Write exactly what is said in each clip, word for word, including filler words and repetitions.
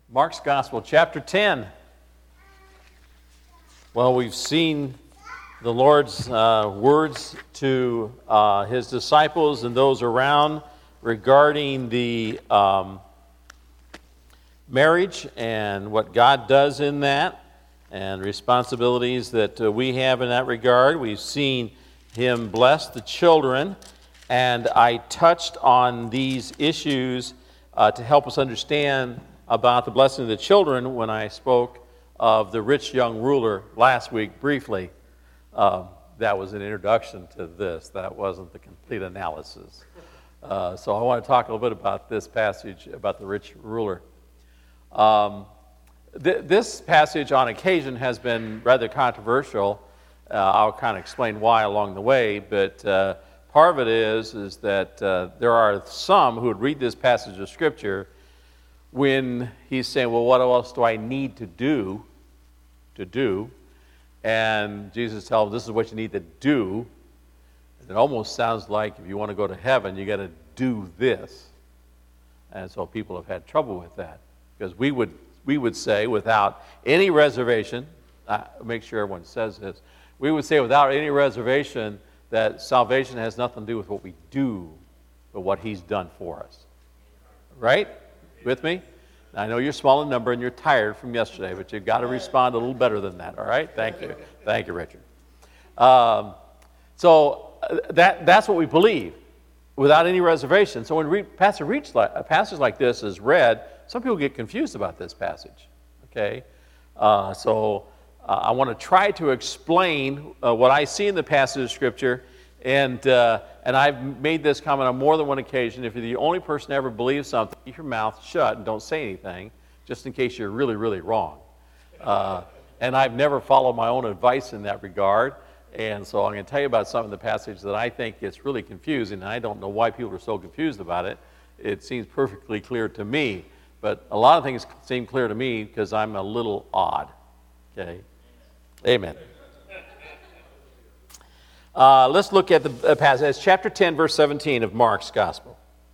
Mark's Gospel, chapter ten. Well, we've seen the Lord's uh, words to uh, his disciples and those around regarding the um, marriage and what God does in that and responsibilities that uh, we have in that regard. We've seen him bless the children, and I touched on these issues uh, to help us understand about the blessing of the children when I spoke of the rich young ruler last week briefly. Um, that was an introduction to this. That wasn't the complete analysis. Uh, so I want to talk a little bit about this passage about the rich ruler. Um, th- this passage on occasion has been rather controversial. Uh, I'll kind of explain why along the way, but uh, part of it is, is that uh, there are some who would read this passage of Scripture when he's saying, well, what else do I need to do to do? And Jesus tells him, this is what you need to do. It almost sounds like if you want to go to heaven, you got to do this. And so people have had trouble with that. Because we would we would say without any reservation, uh, make sure everyone says this, we would say without any reservation that salvation has nothing to do with what we do, but what he's done for us. Right? With me? I know you're small in number and you're tired from yesterday, but you've got to respond a little better than that, all right? Thank you. Thank you, Richard. Um, so that that's what we believe, without any reservation. So when re- passage, reach, a passage like this is read, some people get confused about this passage, okay? Uh, so uh, I want to try to explain uh, what I see in the passage of Scripture. And uh, and I've made this comment on more than one occasion. If you're the only person to ever believe something, keep your mouth shut and don't say anything, just in case you're really, really wrong. Uh, and I've never followed my own advice in that regard. And so I'm going to tell you about some of the passages that I think it's really confusing, and I don't know why people are so confused about it. It seems perfectly clear to me, but a lot of things seem clear to me because I'm a little odd. Okay? Amen. Uh, let's look at the passage. It's chapter ten, verse seventeen of Mark's Gospel.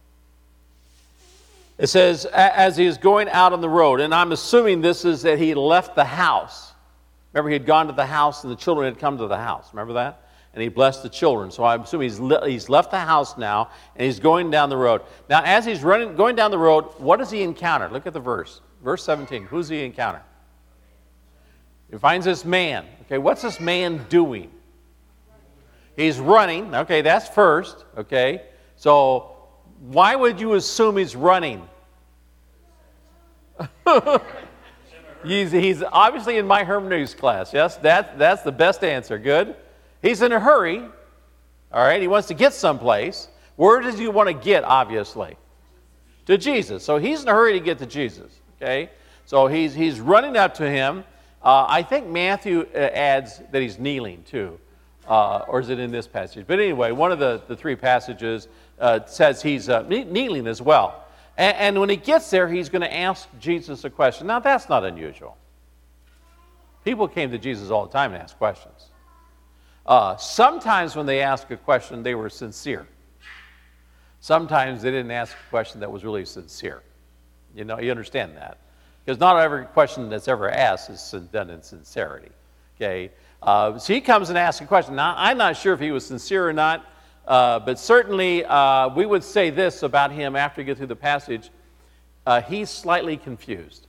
It says, as he is going out on the road, and I'm assuming this is that he left the house. Remember, he had gone to the house and the children had come to the house. Remember that? And he blessed the children. So I'm assuming he's, le- he's left the house now and he's going down the road. Now, as he's running, going down the road, what does he encounter? Look at the verse. Verse seventeen. Who's he encounter? He finds this man. Okay, what's this man doing? He's running. Okay, that's first. Okay, so why would you assume he's running? he's, he's obviously in my hermeneutics class. Yes, that, that's the best answer. Good. He's in a hurry. All right, he wants to get someplace. Where does he want to get, obviously? To Jesus. So he's in a hurry to get to Jesus. Okay, so he's, he's running up to him. Uh, I think Matthew adds that he's kneeling too. Uh, or is it in this passage? But anyway, one of the, the three passages uh, says he's uh, kneeling as well. And, and when he gets there, he's going to ask Jesus a question. Now, that's not unusual. People came to Jesus all the time and asked questions. Uh, sometimes when they asked a question, they were sincere. Sometimes they didn't ask a question that was really sincere. You know, you understand that. Because not every question that's ever asked is done in sincerity. Okay? Uh, so he comes and asks a question. Now, I'm not sure if he was sincere or not, uh, but certainly uh, we would say this about him after we get through the passage. Uh, he's slightly confused.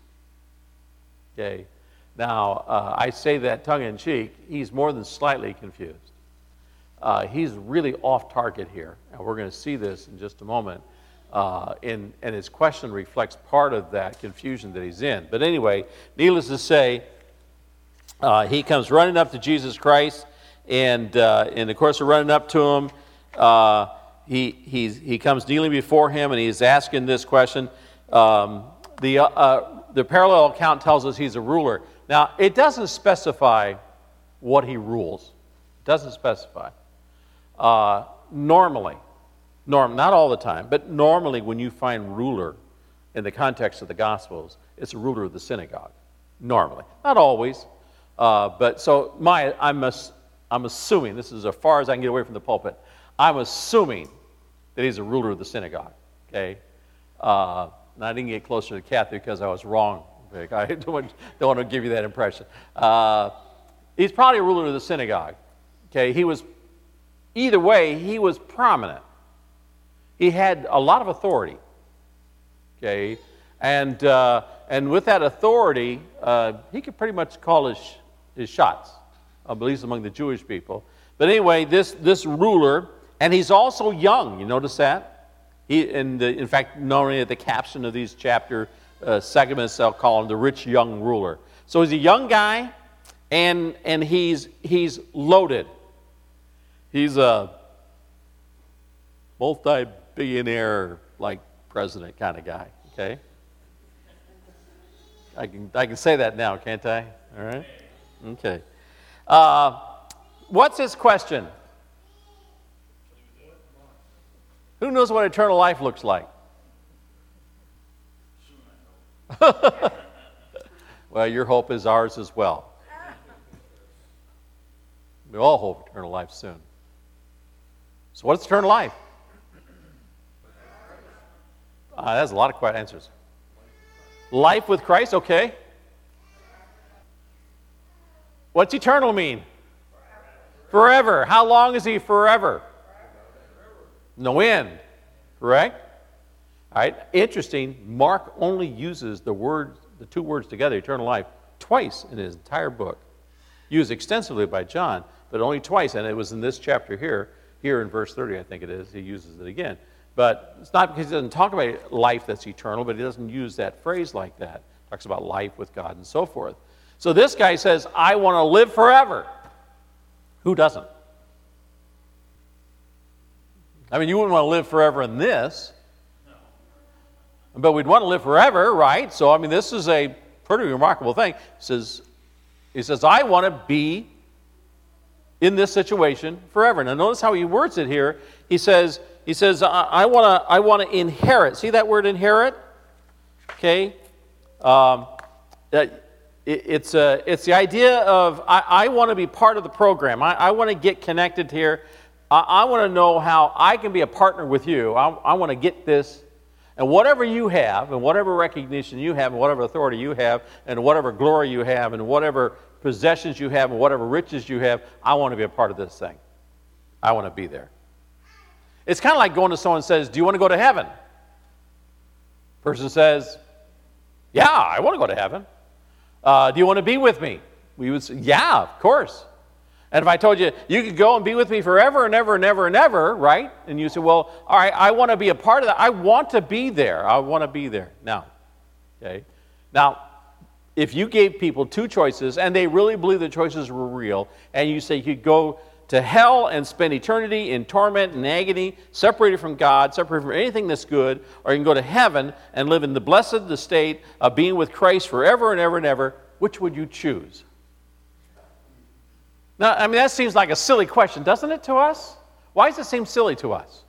Okay. Now, uh, I say that tongue-in-cheek. He's more than slightly confused. Uh, he's really off target here, and we're going to see this in just a moment. Uh, in, and his question reflects part of that confusion that he's in. But anyway, needless to say, Uh, he comes running up to Jesus Christ, and uh, in the course of running up to him, uh, he he's, he comes kneeling before him, and he's asking this question. Um, the uh, uh, the parallel account tells us he's a ruler. Now, it doesn't specify what he rules. It doesn't specify. Uh, normally, norm not all the time, but normally when you find ruler in the context of the Gospels, it's a ruler of the synagogue. Normally, not always. Uh, but so my, I'm, ass, I'm assuming, this is as far as I can get away from the pulpit, I'm assuming that he's a ruler of the synagogue, okay? Uh, and I didn't get closer to Kathy because I was wrong Vic. I don't want, don't want to give you that impression. Uh, he's probably a ruler of the synagogue. Okay, he was, either way, he was prominent. He had a lot of authority. Okay, and uh, and with that authority, uh, he could pretty much call his his shots, at least among the Jewish people. But anyway, this this ruler, and he's also young. You notice that? He, in, the, in fact, normally at the caption of these chapter uh, segments, they'll call him the rich young ruler. So he's a young guy, and and he's he's loaded. He's a multi-billionaire, like president kind of guy. Okay, I can I can say that now, can't I? All right. Okay. Uh, what's his question? Who knows what eternal life looks like? Well, your hope is ours as well. We all hope eternal life soon. So what's eternal life? Uh, that's a lot of quiet answers. Life with Christ, okay. What's eternal mean? Forever. How long is he forever? No end, correct? All right, interesting, Mark only uses the word, the two words together, eternal life, twice in his entire book. Used extensively by John, but only twice, and it was in this chapter here, here in verse thirty, I think it is, he uses it again. But it's not because he doesn't talk about life that's eternal, but he doesn't use that phrase like that. He talks about life with God and so forth. So this guy says, I want to live forever. Who doesn't? I mean, you wouldn't want to live forever in this. But we'd want to live forever, right? So, I mean, this is a pretty remarkable thing. He says, he says I want to be in this situation forever. Now, notice how he words it here. He says, he says, I, I want to I want to inherit. See that word inherit? Okay. Um, it, it's, a, it's the idea of I, I want to be part of the program. I, I want to get connected here. I, I want to know how I can be a partner with you. I, I want to get this. And whatever you have, and whatever recognition you have, and whatever authority you have, and whatever glory you have, and whatever possessions you have, and whatever riches you have, I want to be a part of this thing. I want to be there. It's kind of like going to someone and says, do you want to go to heaven? Person says, yeah, I want to go to heaven. Uh, do you want to be with me? We would say, yeah, of course. And if I told you, you could go and be with me forever and ever and ever and ever, right? And you say, well, all right, I want to be a part of that. I want to be there. I want to be there. Now, okay. Now, if you gave people two choices, and they really believe the choices were real, and you say you could go to hell and spend eternity in torment and agony, separated from God, separated from anything that's good, or you can go to heaven and live in the blessed estate of being with Christ forever and ever and ever, which would you choose? Now, I mean, that seems like a silly question, doesn't it, to us? Why does it seem silly to us?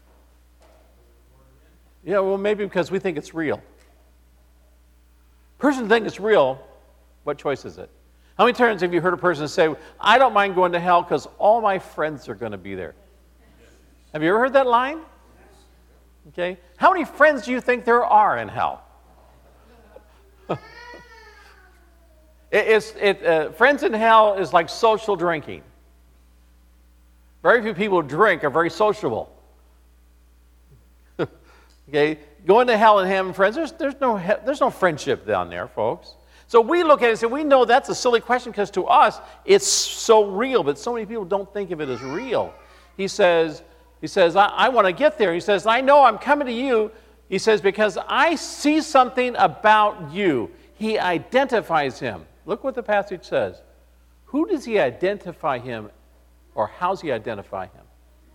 Yeah, well, maybe because we think it's real. Person think it's real, what choice is it? How many times have you heard a person say, I don't mind going to hell because all my friends are going to be there? Have you ever heard that line? Okay. How many friends do you think there are in hell? It, it's, it, uh, friends in hell is like social drinking. Very few people who drink are very sociable. Okay, going to hell and having friends, there's, there's, no, there's no friendship down there, folks. So we look at it and say, we know that's a silly question because to us, it's so real, but so many people don't think of it as real. He says, he says I, I want to get there. He says, I know I'm coming to you. He says, because I see something about you. He identifies him. Look what the passage says. Who does he identify him, or how does he identify him?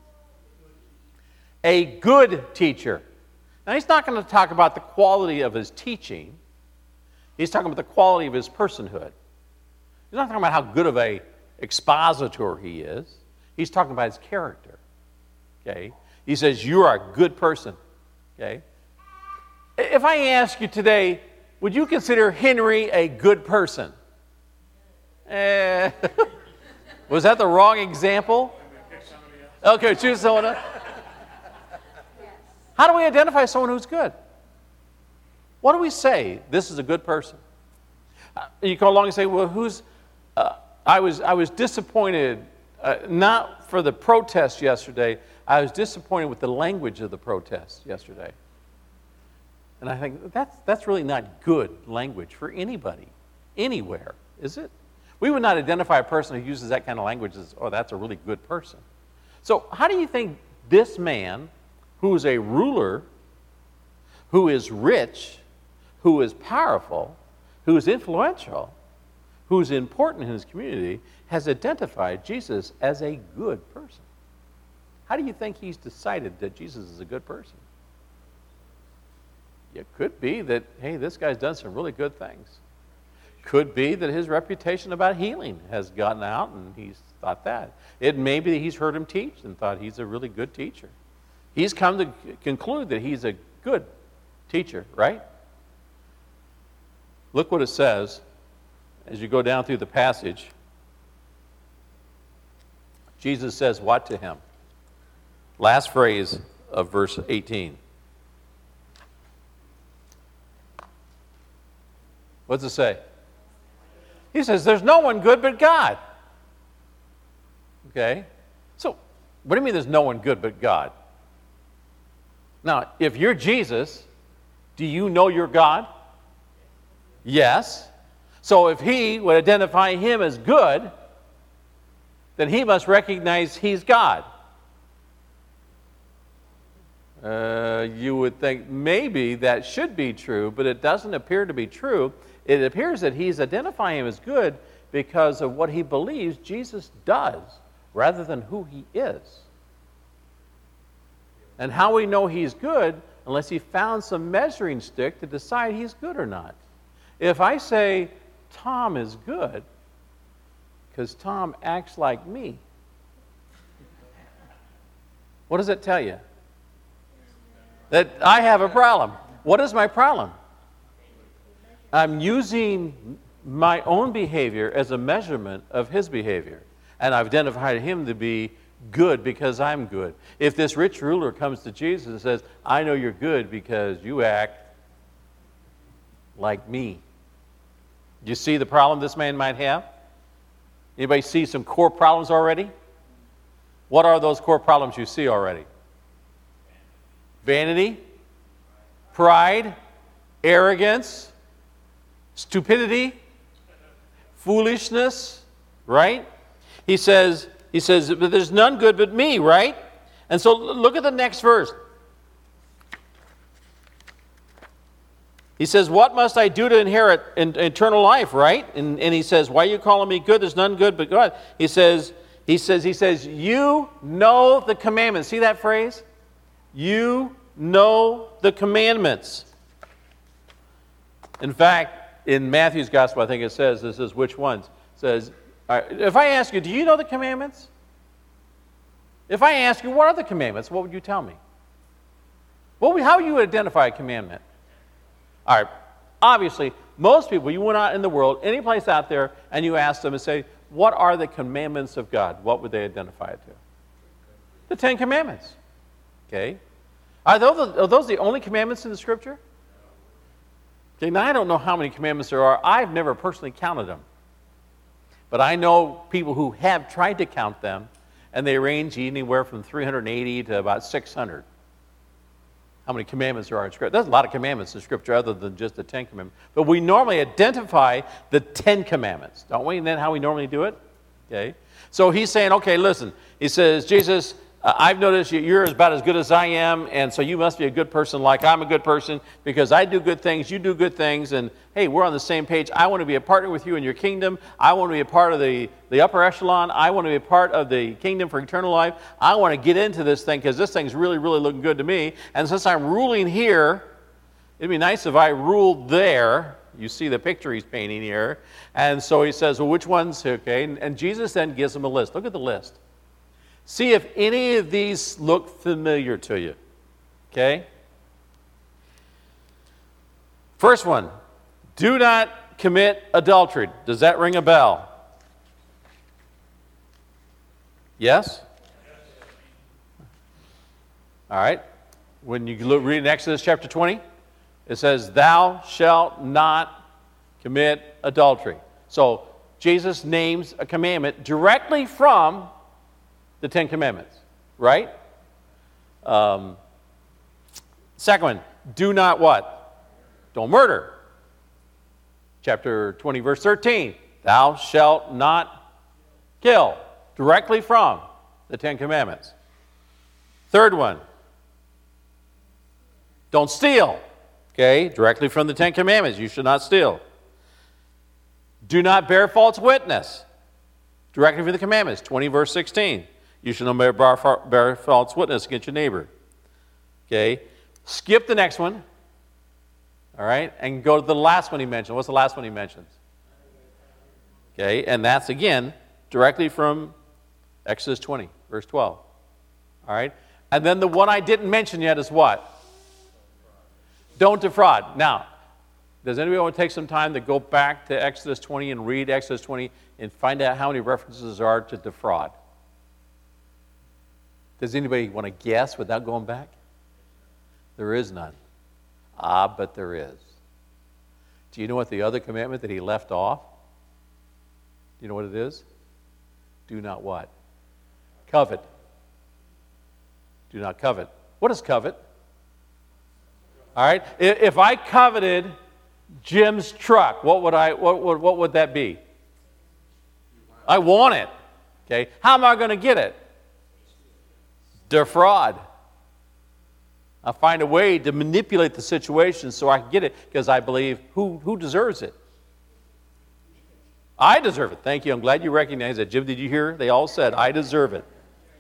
A good teacher. Now, he's not going to talk about the quality of his teaching. He's talking about the quality of his personhood. He's not talking about how good of a expositor he is. He's talking about his character. Okay? He says, you are a good person. Okay? If I ask you today, would you consider Henry a good person? Eh, was that the wrong example? Okay, choose someone else. How do we identify someone who's good? What do we say? This is a good person. You come along and say, well, who's, uh, I was I was disappointed, uh, not for the protest yesterday, I was disappointed with the language of the protest yesterday. And I think that's, that's really not good language for anybody, anywhere, is it? We would not identify a person who uses that kind of language as, oh, that's a really good person. So how do you think this man, who is a ruler, who is rich, who is powerful, who is influential, who is important in his community, has identified Jesus as a good person? How do you think he's decided that Jesus is a good person? It could be that, hey, this guy's done some really good things. Could be that his reputation about healing has gotten out and he's thought that. It may be that he's heard him teach and thought he's a really good teacher. He's come to conclude that he's a good teacher, right? Look what it says as you go down through the passage. Jesus says what to him? Last phrase of verse eighteen. What does it say? He says, there's no one good but God. Okay? So, what do you mean there's no one good but God? Now, if you're Jesus, do you know you're God? Yes. So if he would identify him as good, then he must recognize he's God. Uh, you would think maybe that should be true, but it doesn't appear to be true. It appears that he's identifying him as good because of what he believes Jesus does, rather than who he is. And how we know he's good, unless he found some measuring stick to decide he's good or not. If I say, Tom is good, because Tom acts like me, what does it tell you? That I have a problem. What is my problem? I'm using my own behavior as a measurement of his behavior. And I've identified him to be good because I'm good. If this rich ruler comes to Jesus and says, I know you're good because you act like me. Do you see the problem this man might have? Anybody see some core problems already? What are those core problems you see already? Vanity, pride, arrogance, stupidity, foolishness, right? He says, he says, but there's none good but me, right? And so look at the next verse. He says, what must I do to inherit in, eternal life, right? And, and he says, why are you calling me good? There's none good but God. He says, he says, he says, you know the commandments. See that phrase? You know the commandments. In fact, in Matthew's gospel, I think it says, this is which ones? It says, all right, if I ask you, do you know the commandments? If I ask you, what are the commandments? What would you tell me? What would, how would you identify a commandment? All right, obviously, most people, you went out in the world, any place out there, and you asked them and say, what are the commandments of God? What would they identify it to? The Ten Commandments. Okay? Are those, are those the only commandments in the Scripture? Okay, now I don't know how many commandments there are. I've never personally counted them. But I know people who have tried to count them, and they range anywhere from three hundred eighty to about six hundred. How many commandments there are in Scripture? There's a lot of commandments in Scripture other than just the Ten Commandments. But we normally identify the Ten Commandments, don't we? And then how we normally do it? Okay. So he's saying, okay, listen. He says, Jesus, uh, I've noticed you're about as good as I am, and so you must be a good person like I'm a good person because I do good things, you do good things, and hey, we're on the same page. I want to be a partner with you in your kingdom. I want to be a part of the, the upper echelon. I want to be a part of the kingdom for eternal life. I want to get into this thing because this thing's really, really looking good to me. And since I'm ruling here, it'd be nice if I ruled there. You see the picture he's painting here. And so he says, well, which ones? Okay. And, and Jesus then gives him a list. Look at the list. See if any of these look familiar to you. Okay? First one. Do not commit adultery. Does that ring a bell? Yes? All right. When you look, read in Exodus chapter twenty, it says, thou shalt not commit adultery. So Jesus names a commandment directly from the Ten Commandments, right? Um, second one, do not what? Don't murder. Chapter twenty, verse thirteen, thou shalt not kill, directly from the Ten Commandments. Third one, don't steal, okay, directly from the Ten Commandments, you should not steal. Do not bear false witness, directly from the commandments, twenty, verse sixteen. You shall not bear, bear false witness against your neighbor. Okay, skip the next one, all right, and go to the last one he mentioned. What's the last one he mentions? Okay, and that's, again, directly from Exodus twenty, verse twelve. All right, and then the one I didn't mention yet is what? Don't defraud. Now, does anybody want to take some time to go back to Exodus twenty and read Exodus twenty and find out how many references there are to defraud? Does anybody want to guess without going back? There is none. Ah, but there is. Do you know what the other commandment that he left off? Do you know what it is? Do not what? Covet. Do not covet. What is covet? All right. If I coveted Jim's truck, what would I? What would? What would that be? I want it. Okay. How am I going to get it? Defraud. I find a way to manipulate the situation so I can get it because I believe who who deserves it. I deserve it. Thank you. I'm glad you recognize that. Jim, did you hear? They all said, I deserve it.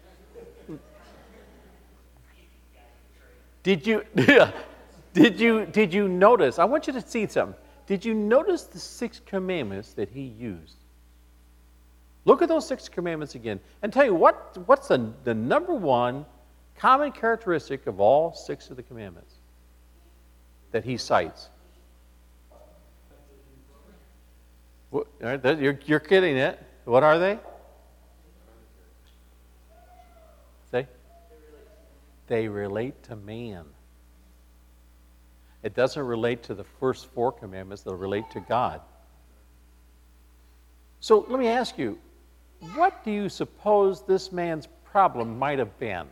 Did you, did you, did you notice? I want you to see something. Did you notice the six commandments that he used? Look at those six commandments again and tell you what, what's the, the number one common characteristic of all six of the commandments that he cites. What, you're, you're kidding it. What are they? Say? They relate to man. It doesn't relate to the first four commandments. They'll relate to God. So let me ask you, what do you suppose this man's problem might have been?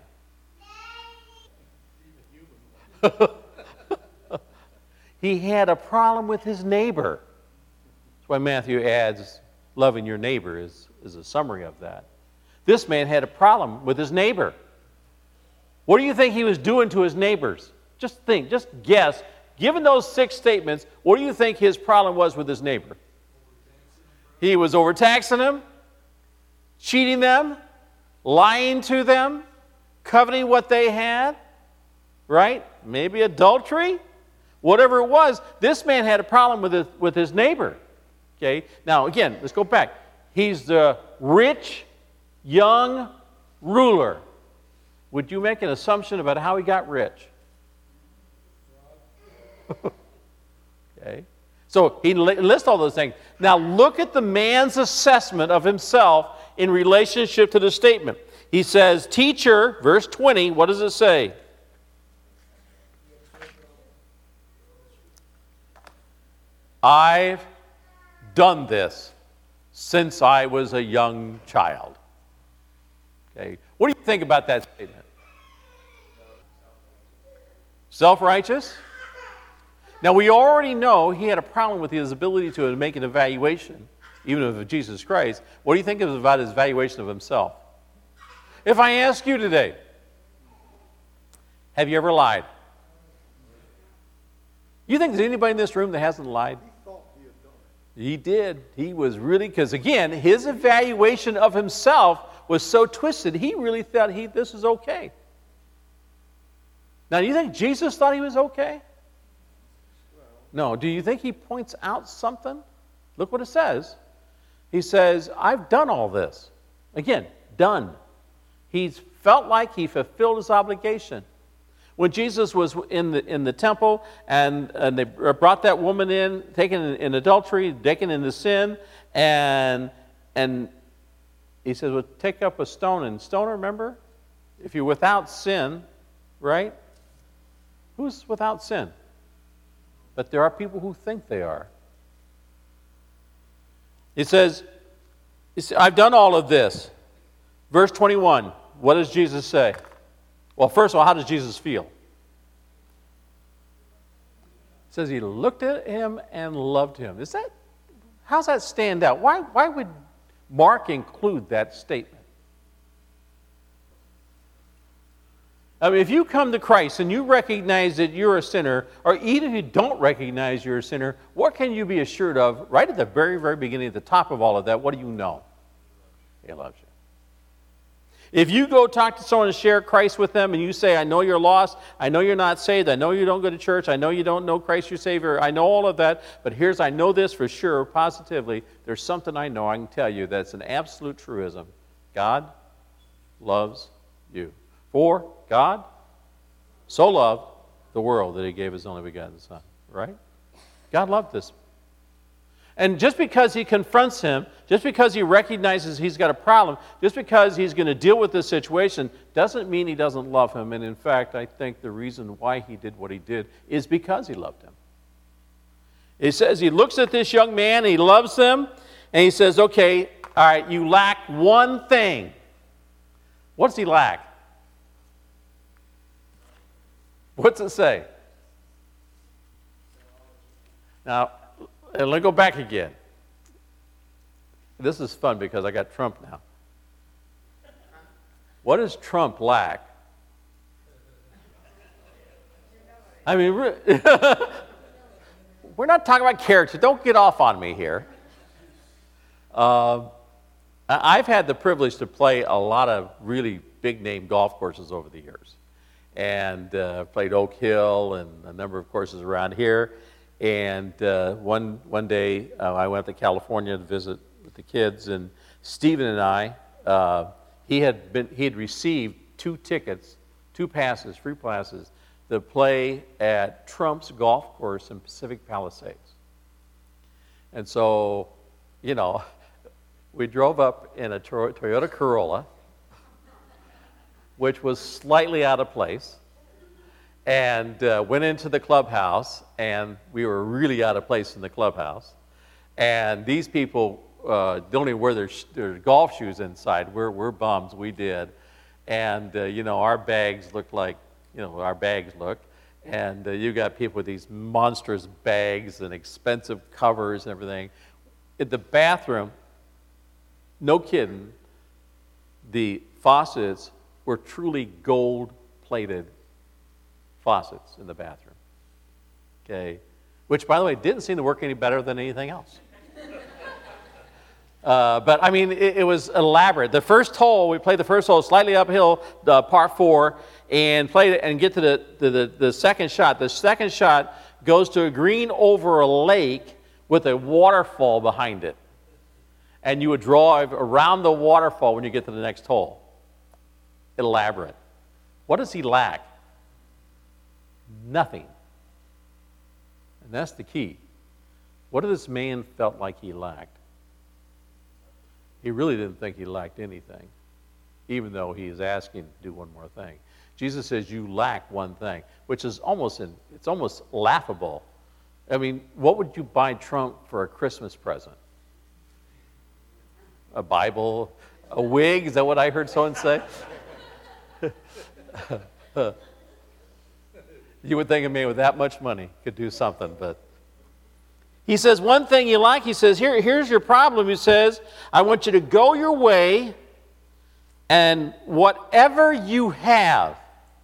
He had a problem with his neighbor. That's why Matthew adds, loving your neighbor is, is a summary of that. This man had a problem with his neighbor. What do you think he was doing to his neighbors? Just think, just guess. Given those six statements, what do you think his problem was with his neighbor? He was overtaxing them, cheating them, lying to them, coveting what they had, right? Maybe adultery, whatever it was. This man had a problem with his, with his neighbor. Okay. Now again, let's go back. He's the rich, young ruler. Would you make an assumption about how he got rich? Okay. So he lists all those things. Now look at the man's assessment of himself in relationship to the statement. He says, teacher, verse twenty, what does it say? I've done this since I was a young child. Okay. What do you think about that statement? Self-righteous? Now, we already know he had a problem with his ability to make an evaluation, even of Jesus Christ. What do you think about his evaluation of himself? If I ask you today, have you ever lied? You think there's anybody in this room that hasn't lied? He did. He was really, because again, his evaluation of himself was so twisted, he really thought he this is okay. Now, do you think Jesus thought he was okay? No. Do you think he points out something? Look what it says. He says, I've done all this. Again, done. He's felt like he fulfilled his obligation. When Jesus was in the in the temple and, and they brought that woman in, taken in, in adultery, taken into sin, and and he says, well, take up a stone and stone her, remember? If you're without sin, right? Who's without sin? But there are people who think they are. He says, he says, I've done all of this. Verse twenty-one, what does Jesus say? Well, first of all, how does Jesus feel? It says he looked at him and loved him. Is that, how's that stand out? Why, why would Mark include that statement? I mean, if you come to Christ and you recognize that you're a sinner, or even if you don't recognize you're a sinner, what can you be assured of right at the very, very beginning, at the top of all of that? What do you know? He loves you. If you go talk to someone and share Christ with them and you say, I know you're lost, I know you're not saved, I know you don't go to church, I know you don't know Christ your Savior, I know all of that, but here's, I know this for sure, positively, there's something I know I can tell you that's an absolute truism. God loves you. For God so loved the world that he gave his only begotten Son. Right? God loved this. And just because he confronts him, just because he recognizes he's got a problem, just because he's going to deal with this situation, doesn't mean he doesn't love him. And in fact, I think the reason why he did what he did is because he loved him. It says he looks at this young man, he loves him, and he says, okay, all right, you lack one thing. What does he lack? What's it say? Now, let me go back again. This is fun because I got Trump now. What does Trump lack? I mean, we're not talking about character. Don't get off on me here. Uh, I've had the privilege to play a lot of really big-name golf courses over the years. And uh, played Oak Hill and a number of courses around here. And uh, one one day uh, I went to California to visit with the kids, and Stephen and I, uh, he had been he had received two tickets, two passes, free passes, to play at Trump's golf course in Pacific Palisades. And so, you know, we drove up in a Toyota Corolla, which was slightly out of place, and uh, went into the clubhouse, and we were really out of place in the clubhouse. And these people uh, don't even wear their, sh- their golf shoes inside. We're, we're bums, we did. And, uh, you know, our bags looked like, you know, our bags looked. And uh, you got people with these monstrous bags and expensive covers and everything. In the bathroom, no kidding, the faucets were truly gold-plated faucets in the bathroom. Okay, which, by the way, didn't seem to work any better than anything else. uh, but I mean, it, it was elaborate. The first hole, we played the first hole slightly uphill, the par four, and played it and get to the, the the the second shot. The second shot goes to a green over a lake with a waterfall behind it, and you would drive around the waterfall when you get to the next hole. Elaborate. What does he lack? Nothing. And that's the key. What did this man felt like he lacked? He really didn't think he lacked anything, even though he is asking to do one more thing. Jesus says you lack one thing, which is almost in, it's almost laughable. I mean, what would you buy Trump for a Christmas present? A Bible? A wig? Is that what I heard someone say? You would think a man with that much money could do something, but he says one thing you like. He says, Here, here's your problem. He says, I want you to go your way, and whatever you have,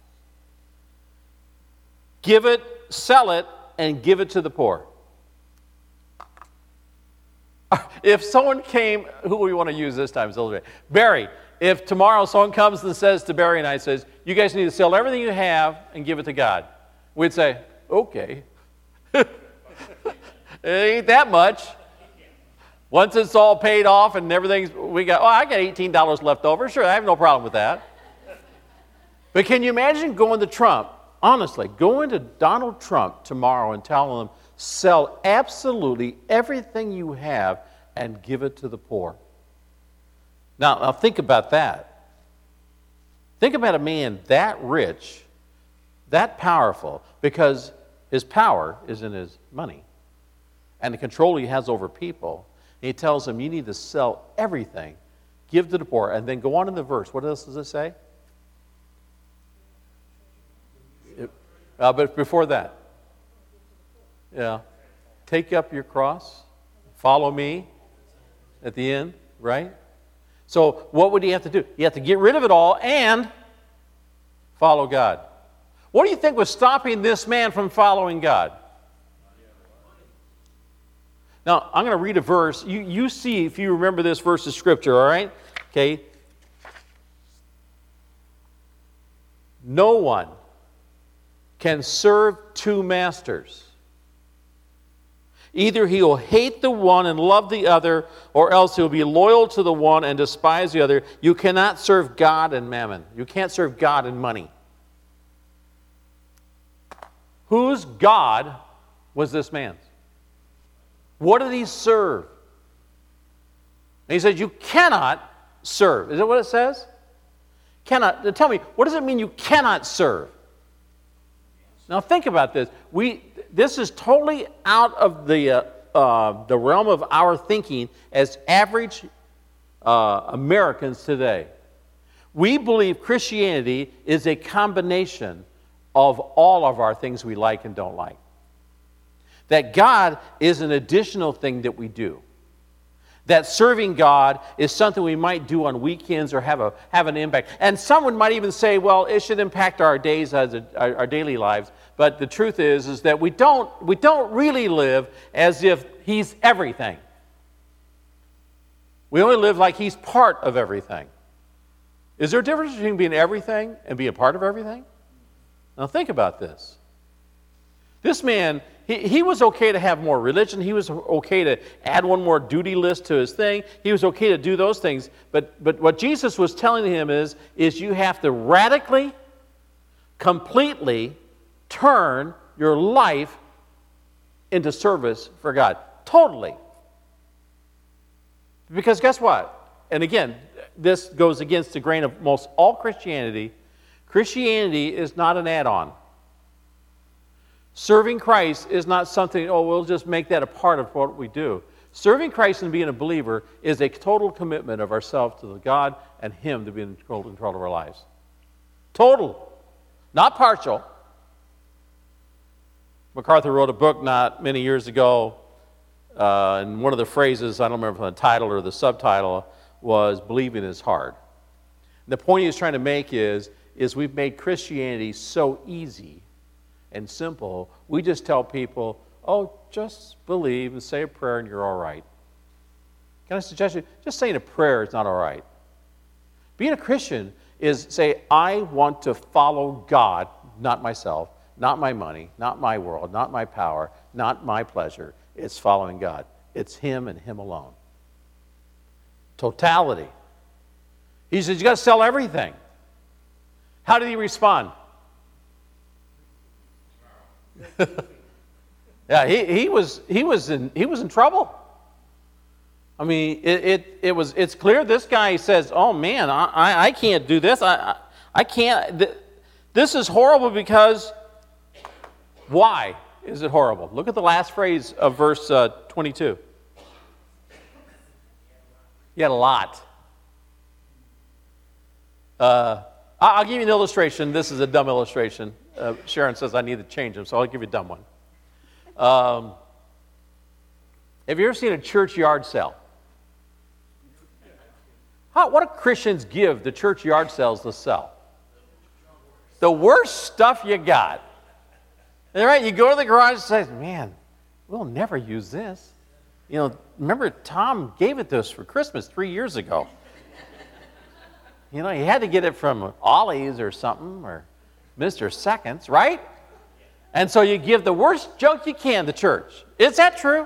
give it, sell it, and give it to the poor. If someone came, who do we want to use this time? Barry. If tomorrow someone comes and says to Barry and I, says, you guys need to sell everything you have and give it to God, we'd say, okay. It ain't that much. Once it's all paid off and everything's, we got, oh, I got eighteen dollars left over. Sure, I have no problem with that. But can you imagine going to Trump, honestly, going to Donald Trump tomorrow and telling him, sell absolutely everything you have and give it to the poor? Now, now think about that. Think about a man that rich, that powerful, because his power is in his money and the control he has over people. he tells him, you need to sell everything, give to the poor, and then go on in the verse. What else does it say? It, uh, but before that, yeah, take up your cross, follow me at the end, right? So what would he have to do? You have to get rid of it all and follow God. What do you think was stopping this man from following God? Now, I'm going to read a verse. You, you see if you remember this verse of Scripture, all right? Okay. No one can serve two masters. Either he will hate the one and love the other, or else he will be loyal to the one and despise the other. You cannot serve God and mammon. You can't serve God and money. Whose God was this man's? What did he serve? And he says, you cannot serve. Is that what it says? Cannot. Tell me, what does it mean you cannot serve? Now think about this. We, this is totally out of the, uh, uh, the realm of our thinking as average uh, Americans today. We believe Christianity is a combination of all of our things we like and don't like. That God is an additional thing that we do. That serving God is something we might do on weekends or have a have an impact. And someone might even say, well, it should impact our days as a, our, our daily lives. But the truth is, is that we don't we don't really live as if He's everything. We only live like He's part of everything. Is there a difference between being everything and being a part of everything? Now think about this. This man, he, he was okay to have more religion. He was okay to add one more duty list to his thing. He was okay to do those things. But, but what Jesus was telling him is, is you have to radically, completely turn your life into service for God. Totally. Because guess what? And again, this goes against the grain of most all Christianity. Christianity is not an add-on. Serving Christ is not something, oh, we'll just make that a part of what we do. Serving Christ and being a believer is a total commitment of ourselves to the God and Him to be in control, control of our lives. Total. Not partial. MacArthur wrote a book not many years ago, uh, and one of the phrases, I don't remember from the title or the subtitle, was believing is hard. And the point he was trying to make is, is we've made Christianity so easy and simple, we just tell people, oh, just believe and say a prayer and you're all right. Can I suggest you, just saying a prayer is not all right. Being a Christian is say, I want to follow God, not myself, not my money, not my world, not my power, not my pleasure. It's following God. It's Him and Him alone. Totality. He says, you got to sell everything. How did he respond? yeah, he, he was he was in he was in trouble. I mean, it it, it was it's clear this guy says, "Oh man, I I, I can't do this. I I, I can't. Th- this is horrible because why is it horrible?" Look at the last phrase of verse uh, twenty-two. He had a lot. Uh, I'll give you an illustration. This is a dumb illustration. Uh, Sharon says I need to change them, so I'll give you a dumb one. Um, have you ever seen a church yard sale? How, what do Christians give the church yard sales to sell? The worst stuff you got. All right, you go to the garage and say, man, we'll never use this. You know, remember Tom gave it to us for Christmas three years ago. You know, he had to get it from Ollie's or something, or Mister Seconds, right? And so you give the worst junk you can to church. Is that true?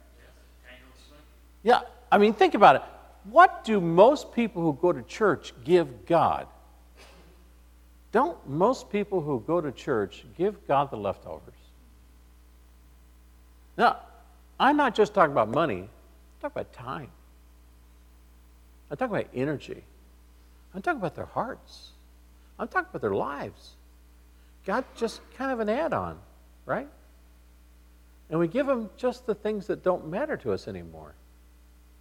Yeah, I mean, think about it. What do most people who go to church give God? Don't most people who go to church give God the leftovers? Now, I'm not just talking about money. I'm talking about time. I'm talking about energy. I'm talking about their hearts. I'm talking about their lives. God's just kind of an add-on, right? And we give them just the things that don't matter to us anymore.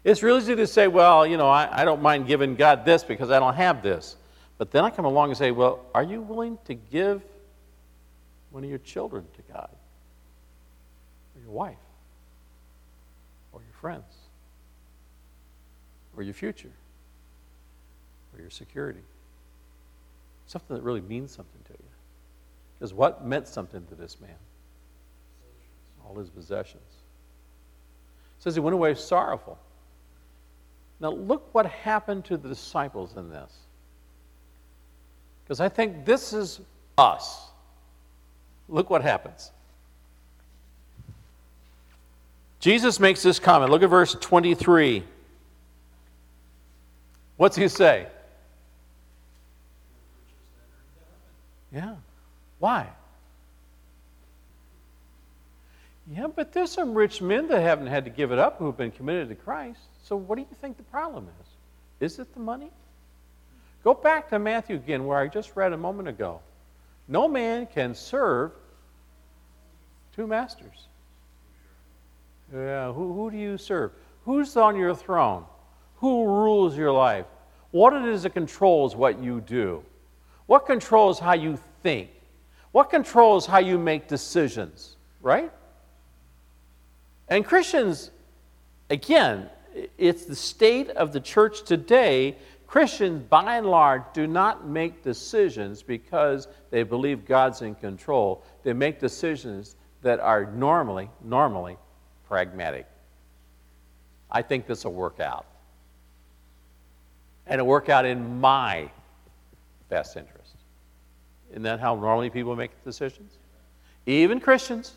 It's real easy to say, well, you know, I, I don't mind giving God this because I don't have this. But then I come along and say, well, are you willing to give one of your children to God? Or your wife? Or your friends? Or your future? Or your security? Something that really means something to you. Because what meant something to this man? All his possessions. It says he went away sorrowful. Now look what happened to the disciples in this. Because I think this is us. Look what happens. Jesus makes this comment. Look at verse twenty-three. What's he say? Yeah. Why? Yeah, but there's some rich men that haven't had to give it up who have been committed to Christ. So what do you think the problem is? Is it the money? Go back to Matthew again, where I just read a moment ago. No man can serve two masters. Yeah, who, who do you serve? Who's on your throne? Who rules your life? What it is that controls what you do? What controls how you think? What controls how you make decisions? Right? And Christians, again, it's the state of the church today. Christians, by and large, do not make decisions because they believe God's in control. They make decisions that are normally, normally pragmatic. I think this will work out. And it'll work out in my best interest. Isn't that how normally people make decisions? Even Christians.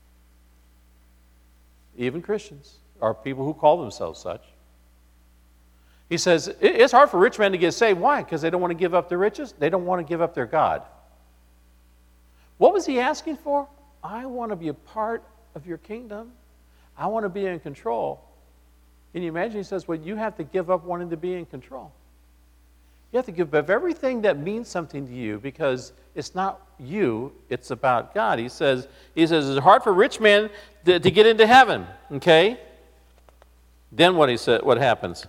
Even Christians are people who call themselves such. He says, it's hard for rich men to get saved. Why? Because they don't want to give up their riches. They don't want to give up their God. What was he asking for? I want to be a part of your kingdom. I want to be in control. Can you imagine? He says, well, you have to give up wanting to be in control. You have to give up everything that means something to you because it's not you, it's about God. He says, he says it's hard for rich men to, to get into heaven. Okay? Then what he said, what happens?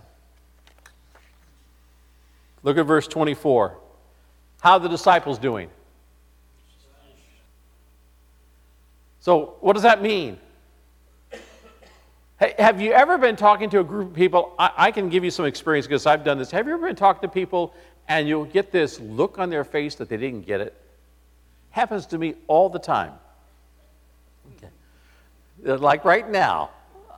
Look at verse twenty-four. How are the disciples doing? So what does that mean? Hey, have you ever been talking to a group of people? I, I can give you some experience because I've done this. Have you ever been talking to people and you'll get this look on their face that they didn't get it? Happens to me all the time. Okay. Like right now.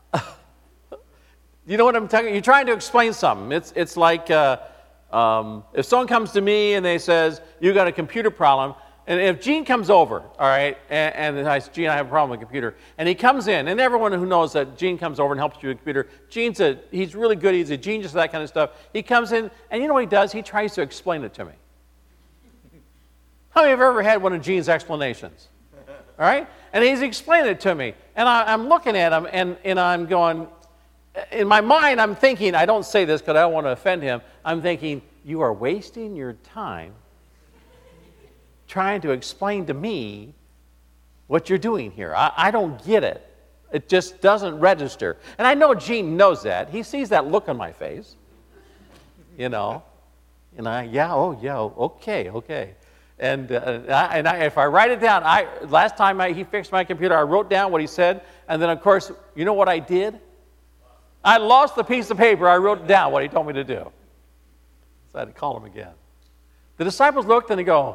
You know what I'm talking? You're trying to explain something. It's it's like uh, um, if someone comes to me and they says, you got a computer problem, and if Gene comes over, all right, and, and I say, Gene, I have a problem with the computer, and he comes in, and everyone who knows that Gene comes over and helps you with the computer, Gene's a, he's really good, he's a genius, that kind of stuff. He comes in, and you know what he does? He tries to explain it to me. How many have ever had one of Gene's explanations? All right? And he's explaining it to me, and I, I'm looking at him, and, and I'm going, in my mind, I'm thinking, I don't say this because I don't want to offend him, I'm thinking, you are wasting your time trying to explain to me what you're doing here. I, I don't get it. It just doesn't register. And I know Gene knows that. He sees that look on my face. You know. And I, yeah, oh, yeah, okay, okay. And, uh, I, and I, if I write it down, I last time I, he fixed my computer, I wrote down what he said. And then, of course, you know what I did? I lost the piece of paper. I wrote down what he told me to do. So I had to call him again. The disciples looked and they go,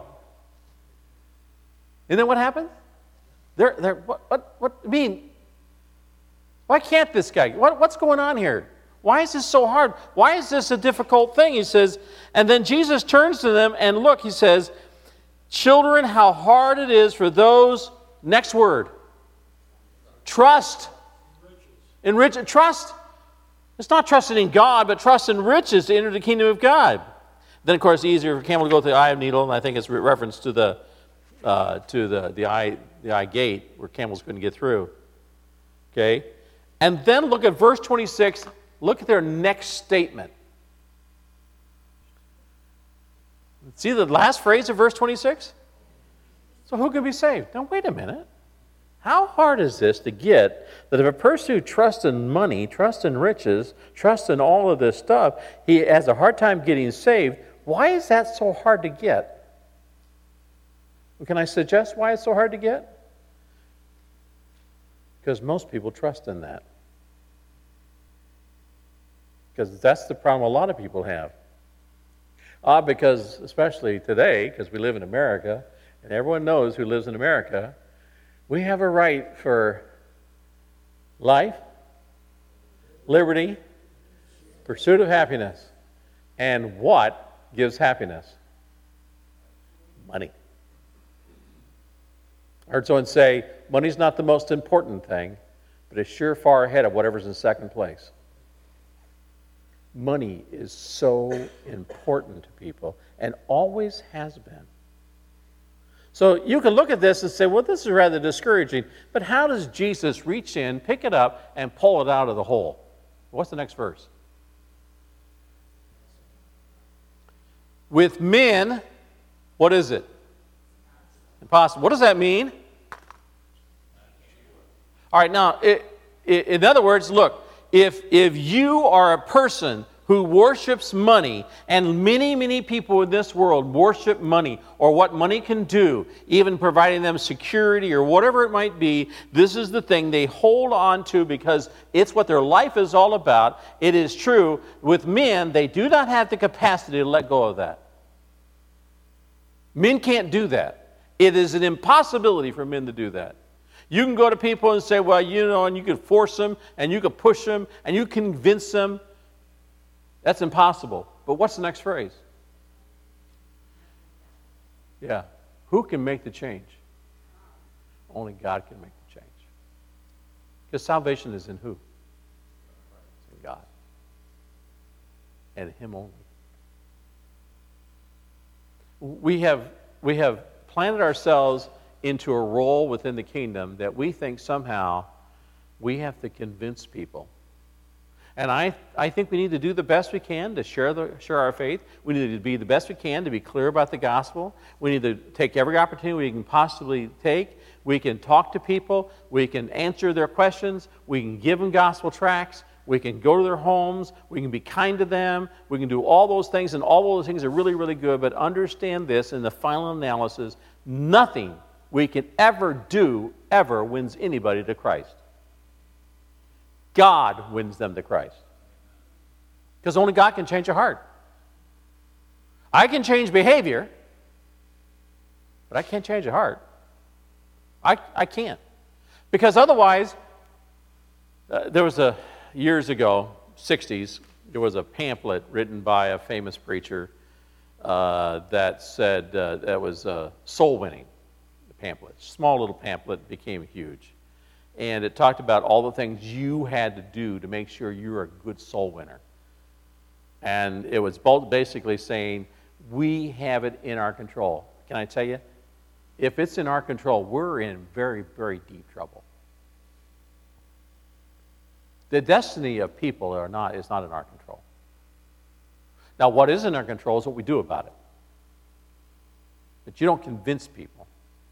and then what happened? They're, they're, what, what, what, I mean, why can't this guy? What, what's going on here? Why is this so hard? Why is this a difficult thing? He says, and then Jesus turns to them and look, he says, children, how hard it is for those, next word, trust. In rich, trust. It's not trusting in God, but trust in riches to enter the kingdom of God. Then, of course, easier for camel to go through the eye of needle, and I think it's re- reference to the Uh, to the, the, eye, the eye gate where camels couldn't get through. Okay? And then look at verse twenty-six. Look at their next statement. See the last phrase of verse twenty-six? So who can be saved? Now, wait a minute. How hard is this to get that if a person who trusts in money, trusts in riches, trusts in all of this stuff, he has a hard time getting saved? Why is that so hard to get? Can I suggest why it's so hard to get? Because most people trust in that. Because that's the problem a lot of people have. Ah, because especially today, because we live in America, and everyone knows who lives in America, we have a right for life, liberty, pursuit of happiness. And what gives happiness? Money. I heard someone say, money's not the most important thing, but it's sure far ahead of whatever's in second place. Money is so important to people and always has been. So you can look at this and say, well, this is rather discouraging, but how does Jesus reach in, pick it up, and pull it out of the hole? What's the next verse? With men, what is it? Impossible. What does that mean? All right, now, it, it, in other words, look, if, if you are a person who worships money, and many, many people in this world worship money or what money can do, even providing them security or whatever it might be, this is the thing they hold on to because it's what their life is all about. It is true. With men, they do not have the capacity to let go of that. Men can't do that. It is an impossibility for men to do that. You can go to people and say, well, you know, and you can force them, and you can push them, and you can convince them. That's impossible. But what's the next phrase? Yeah. Who can make the change? Only God can make the change. Because salvation is in who? It's in God. And Him only. We have, we have planted ourselves into a role within the kingdom that we think somehow we have to convince people. And I, I think we need to do the best we can to share, the, share our faith. We need to be the best we can to be clear about the gospel. We need to take every opportunity we can possibly take. We can talk to people. We can answer their questions. We can give them gospel tracts. We can go to their homes. We can be kind to them. We can do all those things, and all those things are really, really good. But understand this, in the final analysis, nothing we can ever do ever wins anybody to Christ. God wins them to Christ. Because only God can change a heart. I can change behavior, but I can't change a heart. I, I can't. Because otherwise, uh, there was a, years ago, sixties, there was a pamphlet written by a famous preacher uh, that said, uh, that was uh, soul winning, the pamphlet. Small little pamphlet, became huge. And it talked about all the things you had to do to make sure you're a good soul winner. And it was basically saying, we have it in our control. Can I tell you? If it's in our control, we're in very, very deep trouble. The destiny of people are not, is not in our control. Now, what is in our control is what we do about it. But you don't convince people.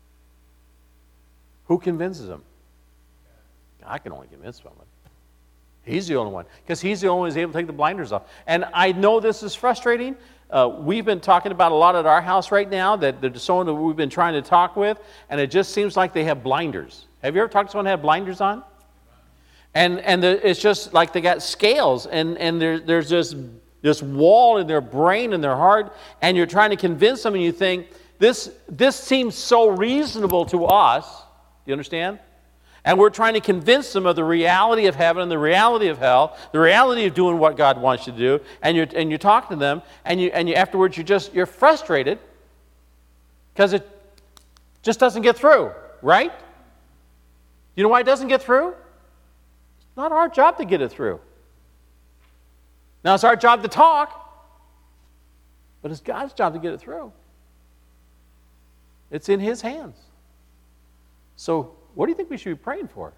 Who convinces them? I can only convince someone. He's the only one. Because He's the only one who's able to take the blinders off. And I know this is frustrating. Uh, we've been talking about a lot at our house right now that there's someone that we've been trying to talk with, and it just seems like they have blinders. Have you ever talked to someone who had blinders on? And and the, it's just like they got scales, and, and there, there's this, this wall in their brain and their heart, and you're trying to convince them, and you think, this, this seems so reasonable to us. Do you understand? And we're trying to convince them of the reality of heaven and the reality of hell, the reality of doing what God wants you to do, and you're, and you talk to them, and you and you afterwards you're just you're frustrated because it just doesn't get through, right? You know why it doesn't get through? It's not our job to get it through. Now it's our job to talk, but it's God's job to get it through. It's in His hands. So what do you think we should be praying for?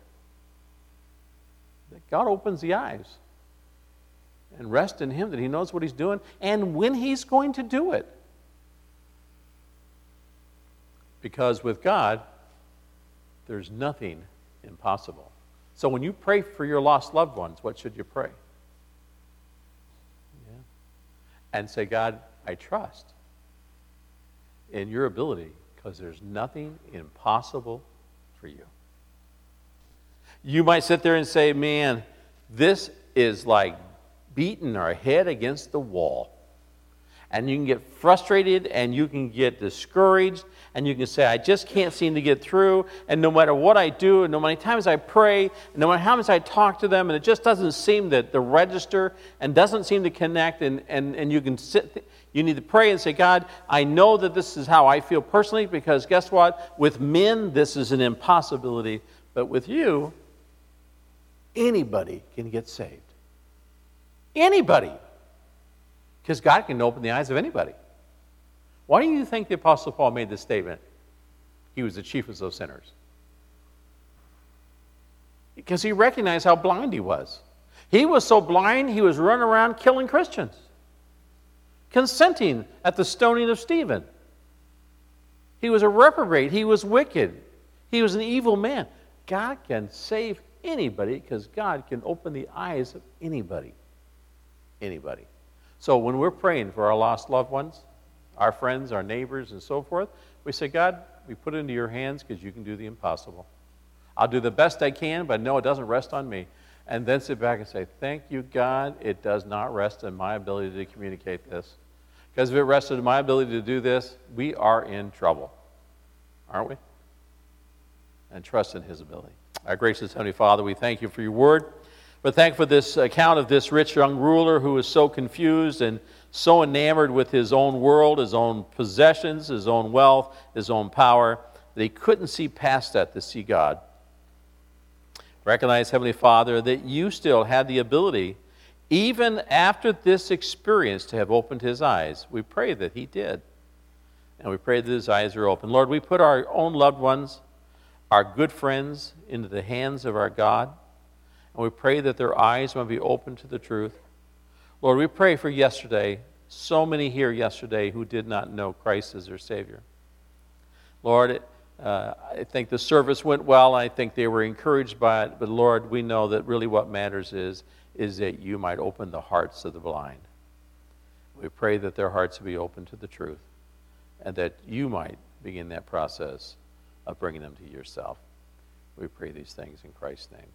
That God opens the eyes and rest in Him, that He knows what He's doing and when He's going to do it. Because with God, there's nothing impossible. So when you pray for your lost loved ones, what should you pray? Yeah. And say, God, I trust in your ability, because there's nothing impossible for you. You might sit there and say, man, this is like beating our head against the wall. And you can get frustrated, and you can get discouraged, and you can say, I just can't seem to get through, and no matter what I do, and no matter how many times I pray, and no matter how much I talk to them, and it just doesn't seem that the register and doesn't seem to connect, and, and, and you can sit, you need to pray and say, God, I know that this is how I feel personally, because guess what? With men, this is an impossibility, but with you, anybody can get saved. Anybody. Because God can open the eyes of anybody. Why do you think the Apostle Paul made this statement? He was the chiefest of sinners. Because he recognized how blind he was. He was so blind, he was running around killing Christians, consenting at the stoning of Stephen. He was a reprobate. He was wicked. He was an evil man. God can save anybody, because God can open the eyes of anybody. Anybody. So when we're praying for our lost loved ones, our friends, our neighbors, and so forth, we say, God, we put it into your hands because you can do the impossible. I'll do the best I can, but no, it doesn't rest on me. And then sit back and say, thank you, God, it does not rest on my ability to communicate this. Because if it rested on my ability to do this, we are in trouble. Aren't we? And trust in his ability. Our gracious Heavenly Father, we thank you for your word. But thank you for this account of this rich young ruler who was so confused and so enamored with his own world, his own possessions, his own wealth, his own power, that he couldn't see past that to see God. Recognize, Heavenly Father, that you still had the ability, even after this experience, to have opened his eyes. We pray that he did. And we pray that his eyes are open. Lord, we put our own loved ones, our good friends, into the hands of our God. And we pray that their eyes might be open to the truth. Lord, we pray for yesterday. So many here yesterday who did not know Christ as their Savior. Lord, uh, I think the service went well. I think they were encouraged by it. But Lord, we know that really what matters is, is that you might open the hearts of the blind. We pray that their hearts will be open to the truth, and that you might begin that process of bringing them to yourself. We pray these things in Christ's name.